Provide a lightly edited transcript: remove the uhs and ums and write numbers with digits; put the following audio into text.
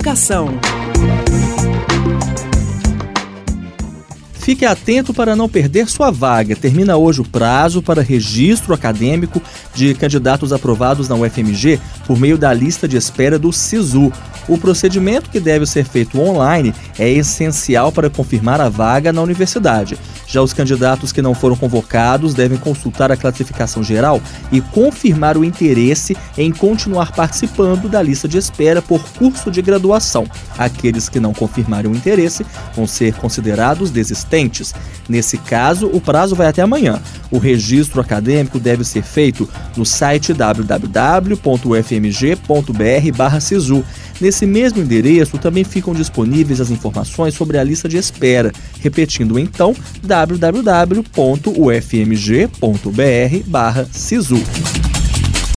Educação. Fique atento para não perder sua vaga. Termina hoje o prazo para registro acadêmico de candidatos aprovados na UFMG por meio da lista de espera do SISU. O procedimento, que deve ser feito online, é essencial para confirmar a vaga na universidade. Já os candidatos que não foram convocados devem consultar a classificação geral e confirmar o interesse em continuar participando da lista de espera por curso de graduação. Aqueles que não confirmarem o interesse vão ser considerados desistentes. Nesse caso, o prazo vai até amanhã. O registro acadêmico deve ser feito no site www.ufmg.br/sisu. Nesse mesmo endereço também ficam disponíveis as informações sobre a lista de espera. Repetindo então, www.ufmg.br/sisu.